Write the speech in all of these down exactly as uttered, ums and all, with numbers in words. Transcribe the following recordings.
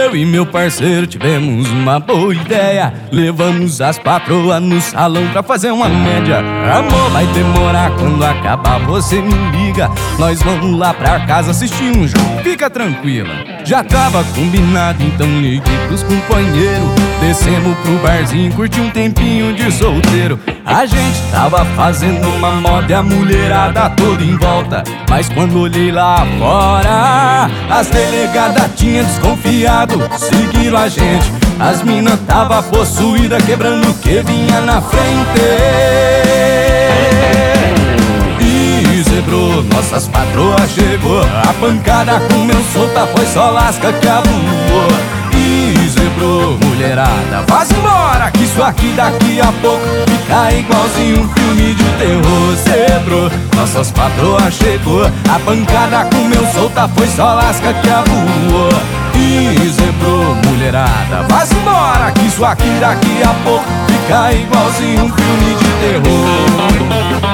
Eu e meu parceiro tivemos uma boa ideia. Levamos as patroas no salão pra fazer uma média. Amor, vai demorar, quando acabar você me liga. Nós vamos lá pra casa assistir um jogo, fica tranquila. Já tava combinado, então liguei pros companheiros. Descemos pro barzinho, curti um tempinho de solteiro. A gente tava fazendo uma moda e a mulherada toda em volta. Mas quando olhei lá fora, as delegadas tinham desconfiado, seguiram a gente. As mina tava possuída, quebrando o que vinha na frente. E zebrou, nossas patroas chegou. A pancada comeu solta, foi só lasca que avoou. E zebrou, mulherada, vaza embora, que isso aqui daqui a pouco fica igualzinho um filme de terror. Zebrou, nossas patroas chegou. A pancada comeu solta, foi só lasca que avoou. E zebrou, mulherada, vaza embora, que isso aqui daqui a pouco fica igualzinho um filme de terror.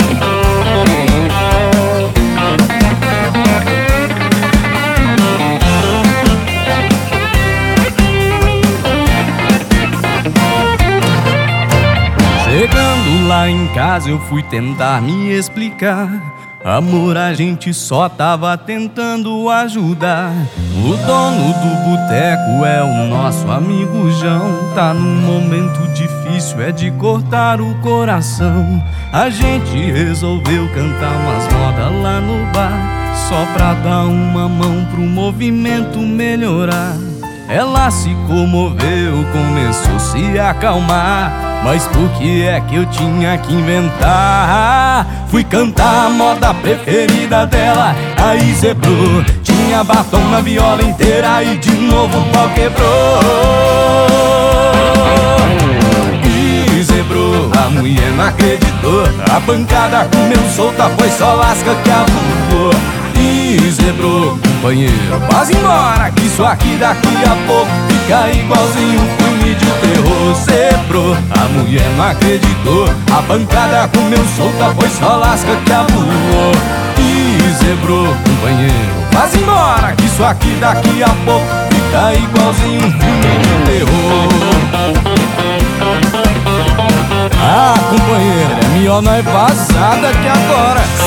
Chegando lá em casa eu fui tentar me explicar. Amor, a gente só tava tentando ajudar. O dono do boteco é o nosso amigo João. Tá num momento difícil, é de cortar o coração. A gente resolveu cantar umas modas lá no bar, só pra dar uma mão pro movimento melhorar. Ela se comoveu, começou a se acalmar. Mas por que é que eu tinha que inventar? Fui cantar a moda preferida dela, aí zebrou. Tinha batom na viola inteira e de novo o pau quebrou. E zebrou, a mulher não acreditou. A pancada comeu solta, foi só lasca que avoou. E zebrou, companheiro, vaza embora, que isso aqui daqui a pouco fica igualzinho um filme de terror. Zebrou, a mulher não acreditou. A pancada comeu solta, foi só lasca que avoou. E zebrou, companheiro, vaza embora, que isso aqui daqui a pouco fica igualzinho um filme de terror. Ah, companheiro, é melhor não é vazada que agora.